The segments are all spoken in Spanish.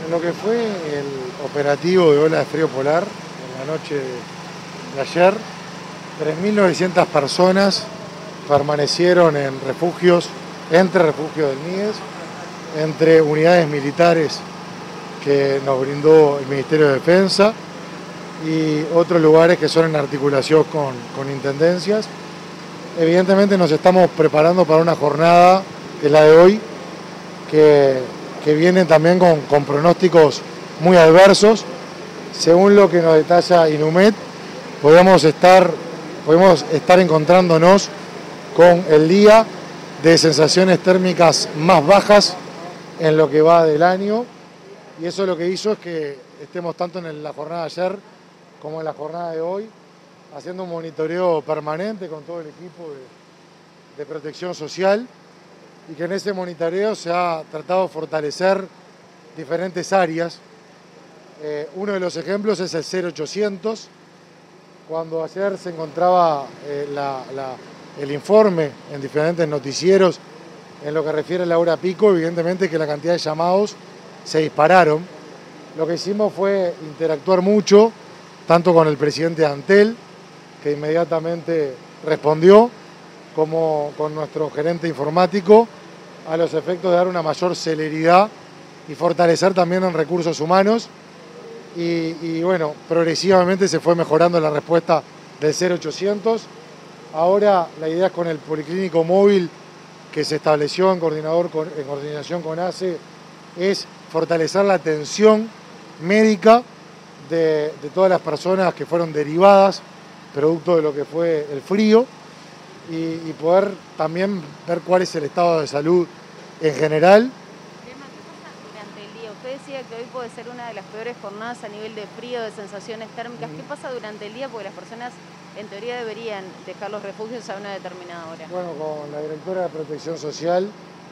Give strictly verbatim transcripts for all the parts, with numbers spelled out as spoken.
En lo que fue el operativo de ola de frío polar, en la noche de ayer, tres mil novecientas personas permanecieron en refugios, entre refugios del MIDES, entre unidades militares que nos brindó el Ministerio de Defensa y otros lugares que son en articulación con, con intendencias. Evidentemente nos estamos preparando para una jornada, que es la de hoy, que, que viene también con, con pronósticos muy adversos. Según lo que nos detalla Inumet, podemos estar, podemos estar encontrándonos con el día de sensaciones térmicas más bajas en lo que va del año, y eso lo que hizo es que estemos tanto en la jornada de ayer como en la jornada de hoy haciendo un monitoreo permanente con todo el equipo de, de protección social, y que en ese monitoreo se ha tratado de fortalecer diferentes áreas. Eh, uno de los ejemplos es el cero ochocientos. Cuando ayer se encontraba eh, la, la, el informe en diferentes noticieros en lo que refiere a la hora pico, evidentemente que la cantidad de llamados se dispararon. Lo que hicimos fue interactuar mucho, tanto con el presidente de Antel, que inmediatamente respondió, como con nuestro gerente informático, a los efectos de dar una mayor celeridad y fortalecer también en recursos humanos. Y, y bueno, progresivamente se fue mejorando la respuesta del cero ochocientos. Ahora la idea es con el policlínico móvil que se estableció en, coordinador con, en coordinación con A C E, es fortalecer la atención médica de, de todas las personas que fueron derivadas producto de lo que fue el frío, y, y poder también ver cuál es el estado de salud en general. Durante el día, usted decía que hoy puede ser una de las peores jornadas a nivel de frío, de sensaciones térmicas. ¿Qué pasa durante el día? Porque las personas en teoría deberían dejar los refugios a una determinada hora. Bueno, con la directora de Protección Social,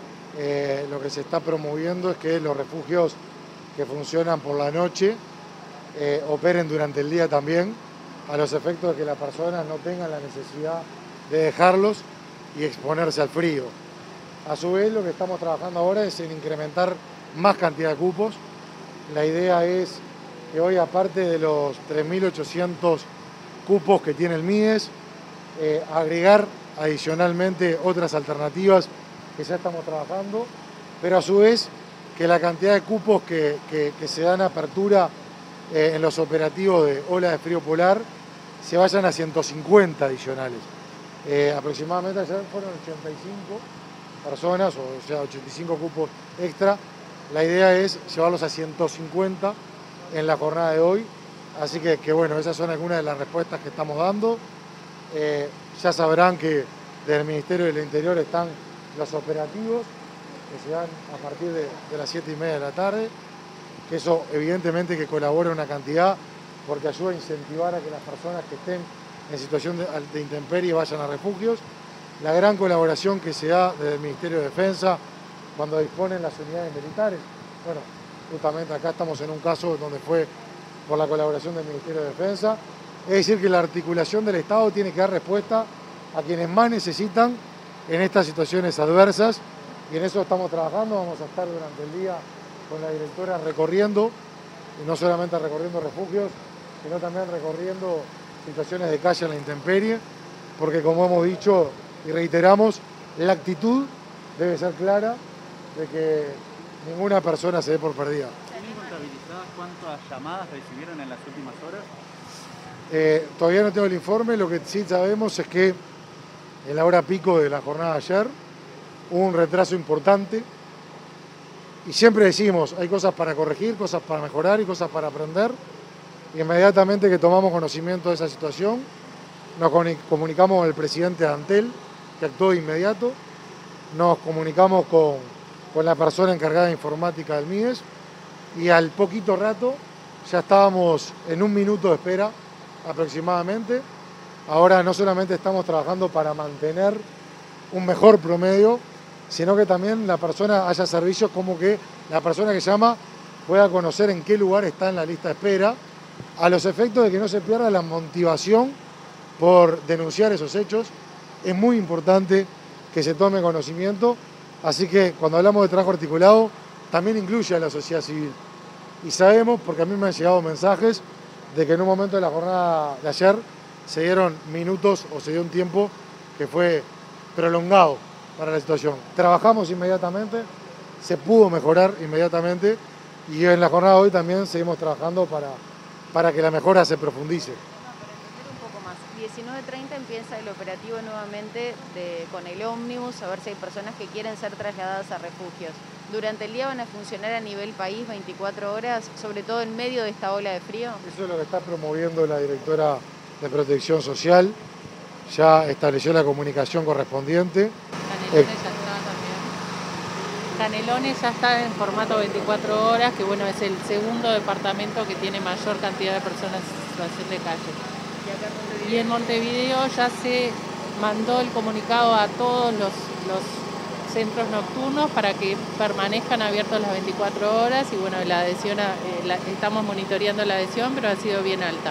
eh, lo que se está promoviendo es que los refugios que funcionan por la noche eh, operen durante el día también, a los efectos de que las personas no tengan la necesidad de dejarlos y exponerse al frío. A su vez, lo que estamos trabajando ahora es en incrementar más cantidad de cupos. La idea es que hoy, aparte de los tres mil ochocientos cupos que tiene el MIDES, eh, agregar adicionalmente otras alternativas que ya estamos trabajando, pero a su vez que la cantidad de cupos que, que, que se dan apertura eh, en los operativos de ola de frío polar se vayan a ciento cincuenta adicionales. Eh, aproximadamente ayer fueron ochenta y cinco personas, o sea, ochenta y cinco cupos extra. La idea es llevarlos a ciento cincuenta en la jornada de hoy. Así que, que bueno, esas son algunas de las respuestas que estamos dando. Eh, ya sabrán que desde el Ministerio del Interior están los operativos que se dan a partir de, de las siete y media de la tarde, que eso evidentemente que colabora una cantidad, porque ayuda a incentivar a que las personas que estén en situación de, de intemperie vayan a refugios. La gran colaboración que se da desde el Ministerio de Defensa cuando disponen las unidades militares. Bueno, justamente acá estamos en un caso donde fue por la colaboración del Ministerio de Defensa. Es decir, que la articulación del Estado tiene que dar respuesta a quienes más necesitan en estas situaciones adversas, y en eso estamos trabajando. Vamos a estar durante el día con la directora recorriendo, y no solamente recorriendo refugios, sino también recorriendo situaciones de calle en la intemperie, porque como hemos dicho y reiteramos, la actitud debe ser clara de que ninguna persona se dé por perdida. ¿Tienen contabilizadas cuántas llamadas recibieron en las últimas horas? Eh, todavía no tengo el informe. Lo que sí sabemos es que en la hora pico de la jornada de ayer hubo un retraso importante, y siempre decimos, hay cosas para corregir, cosas para mejorar y cosas para aprender. Y inmediatamente que tomamos conocimiento de esa situación, nos comunicamos con el presidente de Antel, que actuó de inmediato, nos comunicamos con, con la persona encargada de informática del MIDES, y al poquito rato ya estábamos en un minuto de espera aproximadamente. Ahora no solamente estamos trabajando para mantener un mejor promedio, sino que también la persona haya servicios como que la persona que llama pueda conocer en qué lugar está en la lista de espera, a los efectos de que no se pierda la motivación por denunciar esos hechos. Es muy importante que se tome conocimiento, así que cuando hablamos de trabajo articulado también incluye a la sociedad civil. y sabemos, porque a mí me han llegado mensajes, de que en un momento de la jornada de ayer se dieron minutos o se dio un tiempo que fue prolongado para la situación. Trabajamos inmediatamente, se pudo mejorar inmediatamente y en la jornada de hoy también seguimos trabajando para, para que la mejora se profundice. diecinueve treinta empieza el operativo nuevamente de, con el ómnibus, a ver si hay personas que quieren ser trasladadas a refugios. Durante el día van a funcionar a nivel país veinticuatro horas, sobre todo en medio de esta ola de frío. Eso es lo que está promoviendo la directora de Protección Social. Ya estableció la comunicación correspondiente. Canelones ya está también. Canelones ya está en formato veinticuatro horas, que bueno, es el segundo departamento que tiene mayor cantidad de personas en situación de calle. Y en Montevideo ya se mandó el comunicado a todos los, los centros nocturnos para que permanezcan abiertos las veinticuatro horas y bueno, la adhesión, a, eh, la, estamos monitoreando la adhesión, pero ha sido bien alta.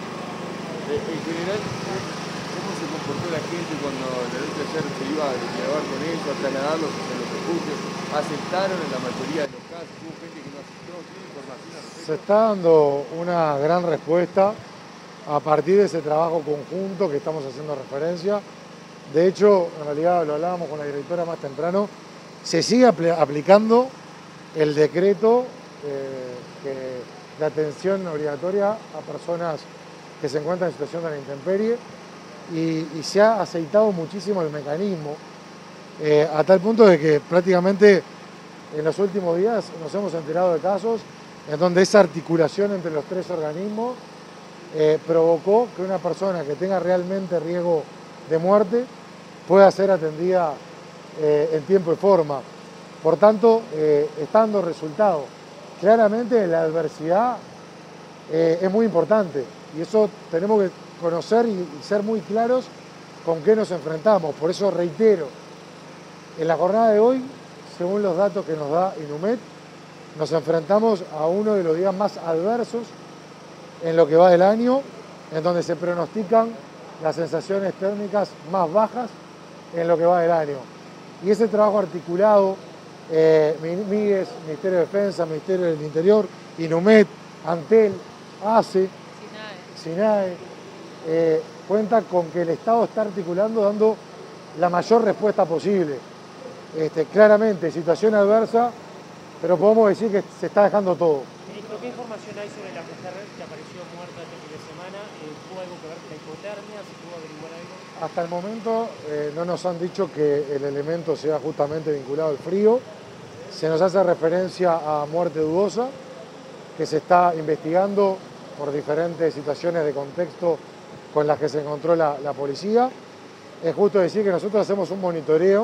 En general, ¿cómo se comportó la gente cuando la noche de ayer se iba a dialogar con ellos, a trasladarlos hacia los refugios? ¿Aceptaron en la mayoría de los casos? ¿Hubo gente que no aceptó? ¿Tiene información al respecto? Se está dando una gran respuesta a partir de ese trabajo conjunto que estamos haciendo referencia. De hecho, en realidad lo hablábamos con la directora más temprano, se sigue apl aplicando el decreto eh, que, de atención obligatoria a personas que se encuentran en situación de la intemperie y, y se ha aceitado muchísimo el mecanismo, eh, a tal punto de que prácticamente en los últimos días nos hemos enterado de casos en donde esa articulación entre los tres organismos Eh, provocó que una persona que tenga realmente riesgo de muerte pueda ser atendida eh, en tiempo y forma. Por tanto, eh, está dando resultados. Claramente la adversidad eh, es muy importante y eso tenemos que conocer y, y ser muy claros con qué nos enfrentamos. Por eso reitero, en la jornada de hoy, según los datos que nos da INUMED, nos enfrentamos a uno de los días más adversos en lo que va del año, en donde se pronostican las sensaciones térmicas más bajas en lo que va del año. Y ese trabajo articulado, eh, MIDES, Ministerio de Defensa, Ministerio del Interior, INUMED, ANTEL, ACE, SINAE, SINAE eh, cuenta con que el Estado está articulando, dando la mayor respuesta posible. Este, claramente, situación adversa, pero podemos decir que se está dejando todo. ¿Qué información hay sobre la mujer que apareció muerta este fin de semana? Eh, ¿Tuvo algo que ver con la hipotermia? ¿Se pudo averiguar algo? Hasta el momento eh, no nos han dicho que el elemento sea justamente vinculado al frío. Se nos hace referencia a muerte dudosa, que se está investigando por diferentes situaciones de contexto con las que se encontró la, la policía. Es justo decir que nosotros hacemos un monitoreo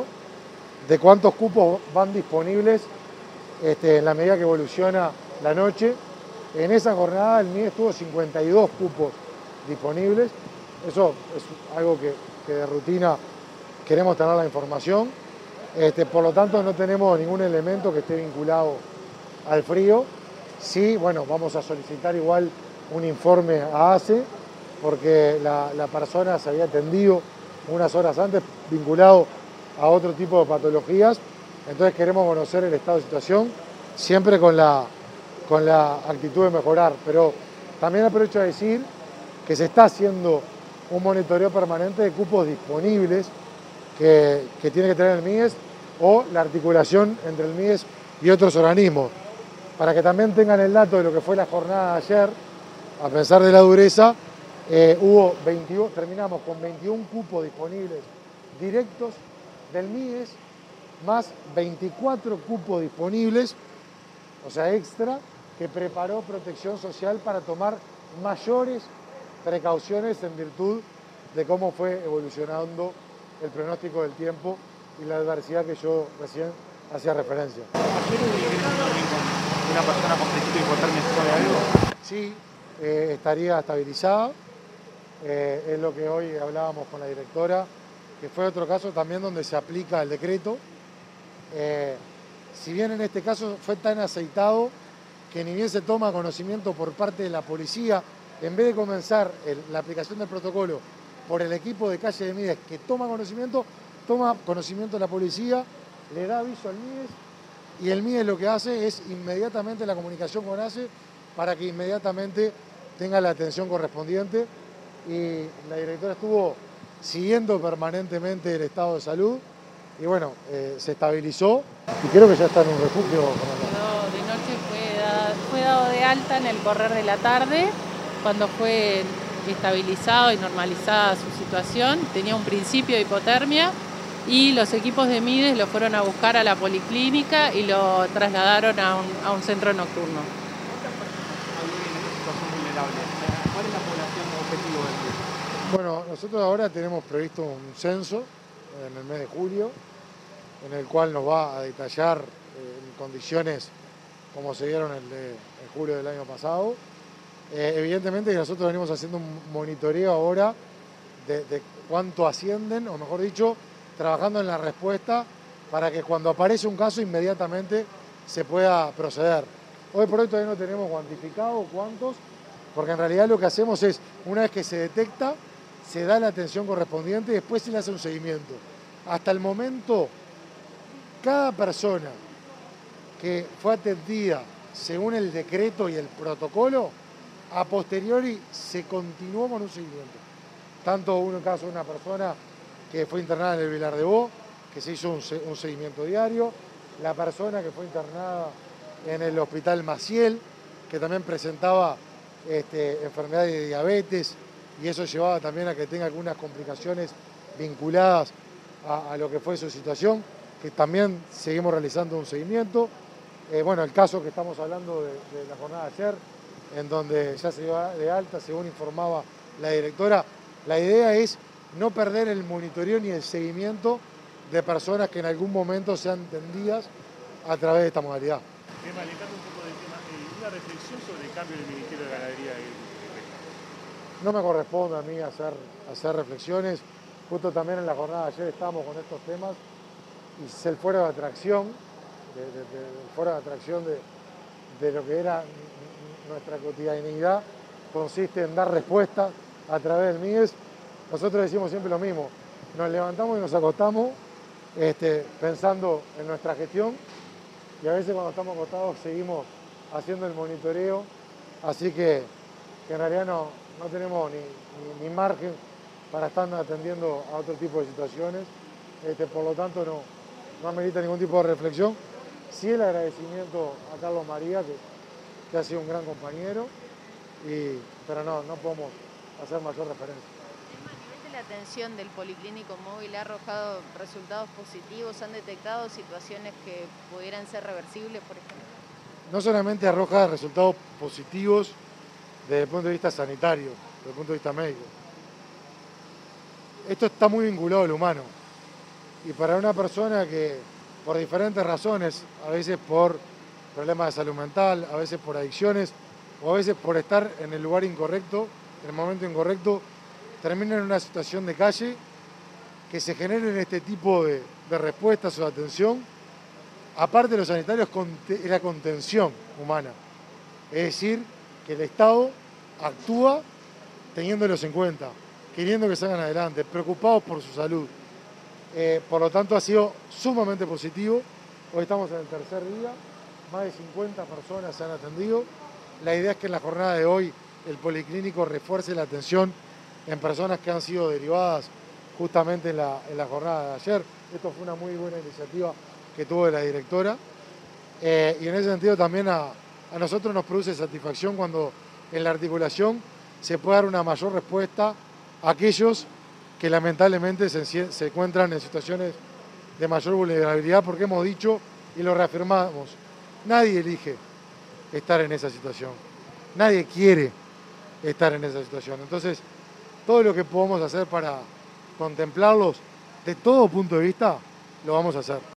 de cuántos cupos van disponibles este, en la medida que evoluciona la noche. En esa jornada el MIDES tuvo cincuenta y dos cupos disponibles. Eso es algo que, que de rutina queremos tener la información. Este, por lo tanto, no tenemos ningún elemento que esté vinculado al frío. Sí, bueno, vamos a solicitar igual un informe a ACE, porque la, la persona se había atendido unas horas antes vinculado a otro tipo de patologías. Entonces queremos conocer el estado de situación, siempre con la con la actitud de mejorar, pero también aprovecho a decir que se está haciendo un monitoreo permanente de cupos disponibles que, que tiene que tener el MIDES o la articulación entre el MIDES y otros organismos, para que también tengan el dato de lo que fue la jornada de ayer. A pesar de la dureza, eh, hubo veintidós, terminamos con veintiún cupos disponibles directos del MIDES, más veinticuatro cupos disponibles, o sea, extra, que preparó Protección Social para tomar mayores precauciones en virtud de cómo fue evolucionando el pronóstico del tiempo y la adversidad que yo recién hacía referencia. ¿Ayer hubo también con una persona con principio de hipotermia de algo? Sí, eh, estaría estabilizada. Eh, es lo que hoy hablábamos con la directora, que fue otro caso también donde se aplica el decreto. Eh, si bien en este caso fue tan aceitado que ni bien se toma conocimiento por parte de la policía, en vez de comenzar el, la aplicación del protocolo por el equipo de calle de MIDES que toma conocimiento, toma conocimiento de la policía, le da aviso al MIDES y el M I D E S lo que hace es inmediatamente la comunicación con ACE para que inmediatamente tenga la atención correspondiente, y la directora estuvo siguiendo permanentemente el estado de salud y bueno, eh, se estabilizó y creo que ya está en un refugio. Quedó de noche, fue, da, fue dado de alta en el correr de la tarde, cuando fue estabilizado y normalizada su situación. Tenía un principio de hipotermia y los equipos de M I D E S lo fueron a buscar a la policlínica y lo trasladaron a un, a un centro nocturno. ¿Cuántas personas hay hoy en esta situación vulnerable? ¿Cuál es la población objetivo del M I D E S? Bueno, nosotros ahora tenemos previsto un censo en el mes de julio, en el cual nos va a detallar eh, en condiciones como se dieron el de en julio del año pasado. Eh, evidentemente que nosotros venimos haciendo un monitoreo ahora de, de cuánto ascienden, o mejor dicho, trabajando en la respuesta para que cuando aparece un caso inmediatamente se pueda proceder. Hoy por hoy todavía no tenemos cuantificado cuántos, porque en realidad lo que hacemos es, una vez que se detecta, se da la atención correspondiente y después se le hace un seguimiento. Hasta el momento, cada persona que fue atendida según el decreto y el protocolo, a posteriori se continuó con un seguimiento. Tanto un caso de una persona que fue internada en el Vilar de Bo, que se hizo un, un seguimiento diario, la persona que fue internada en el Hospital Maciel, que también presentaba este, enfermedades de diabetes, y eso llevaba también a que tenga algunas complicaciones vinculadas a, a lo que fue su situación, que también seguimos realizando un seguimiento. Eh, bueno, el caso que estamos hablando de, de la jornada de ayer, en donde ya se dio de alta, según informaba la directora, la idea es no perder el monitoreo ni el seguimiento de personas que en algún momento sean atendidas a través de esta modalidad. Tema, alejando un poco del tema, eh, una reflexión sobre el cambio del Ministerio de Ganadería y Agricultura. No me corresponde a mí hacer, hacer reflexiones. Justo también en la jornada de ayer estábamos con estos temas y el fuero de atracción, de, de, de, el fuero de atracción de, de lo que era nuestra cotidianidad consiste en dar respuestas a través del M I D E S. Nosotros decimos siempre lo mismo, nos levantamos y nos acostamos este, pensando en nuestra gestión, y a veces cuando estamos acostados seguimos haciendo el monitoreo, así que, que en realidad no, no tenemos ni, ni, ni margen para estar atendiendo a otro tipo de situaciones, este, por lo tanto no, no amerita ningún tipo de reflexión. Sí el agradecimiento a Carlos María, que, que ha sido un gran compañero, y, pero no, no podemos hacer mayor referencia. La atención del Policlínico Móvil ha arrojado resultados positivos, han detectado situaciones que pudieran ser reversibles, por ejemplo. No solamente arroja resultados positivos desde el punto de vista sanitario, desde el punto de vista médico. Esto está muy vinculado al humano, y para una persona que por diferentes razones, a veces por problemas de salud mental, a veces por adicciones, o a veces por estar en el lugar incorrecto, en el momento incorrecto, termina en una situación de calle, que se generen este tipo de, de respuestas o de atención. Aparte de los sanitarios, es la contención humana. Es decir, que el Estado actúa teniéndolos en cuenta, queriendo que salgan adelante, preocupados por su salud. Eh, por lo tanto, ha sido sumamente positivo. Hoy estamos en el tercer día, más de cincuenta personas se han atendido. La idea es que en la jornada de hoy el Policlínico refuerce la atención en personas que han sido derivadas justamente en la, en la jornada de ayer. Esto fue una muy buena iniciativa que tuvo la directora. Eh, y en ese sentido también a, a nosotros nos produce satisfacción cuando en la articulación se puede dar una mayor respuesta a aquellos que lamentablemente se, se encuentran en situaciones de mayor vulnerabilidad, porque hemos dicho y lo reafirmamos, nadie elige estar en esa situación, nadie quiere estar en esa situación. Entonces, todo lo que podamos hacer para contemplarlos de todo punto de vista, lo vamos a hacer.